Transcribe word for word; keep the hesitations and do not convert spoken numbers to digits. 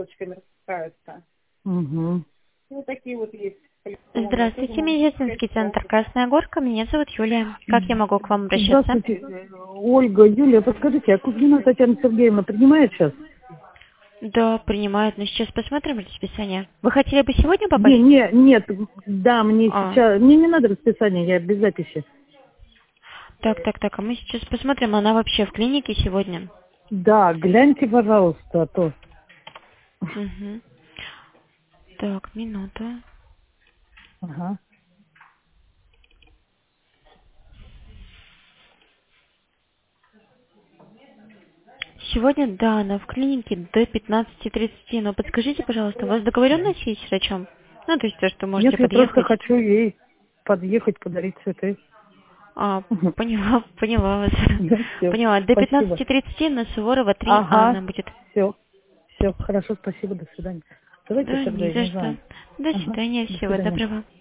точками распускаются. Угу. Вот такие вот есть. Здравствуйте, медицинский центр «Красная горка». Меня зовут Юлия. Как я могу к вам обращаться? Здравствуйте, Ольга, Юлия, подскажите, а Кузьмина Татьяна Сергеевна принимает сейчас? Да, принимают, но сейчас посмотрим расписание. Вы хотели бы сегодня Не, попасть? не, нет, да, мне А. сейчас, мне не надо расписание, я без записи. Так, так, так, а мы сейчас посмотрим, она вообще в клинике сегодня? Да, гляньте, пожалуйста, а то. Угу. Так, минуту. Ага. Сегодня, да, она в клинике до пятнадцати тридцати, но подскажите, пожалуйста, у вас договоренность есть с врачом? Ну, то есть то, что можете Нет, я просто подъехать. хочу ей подъехать, подарить цветы. А, поняла, поняла вас. Да, все, Поняла, до спасибо. пятнадцати тридцати на Суворова три А Ага, она будет. все, все, хорошо, спасибо, до свидания. Давайте Да, тогда, не я за не что. знаю. До Ага, свидания, до всего свидания. доброго.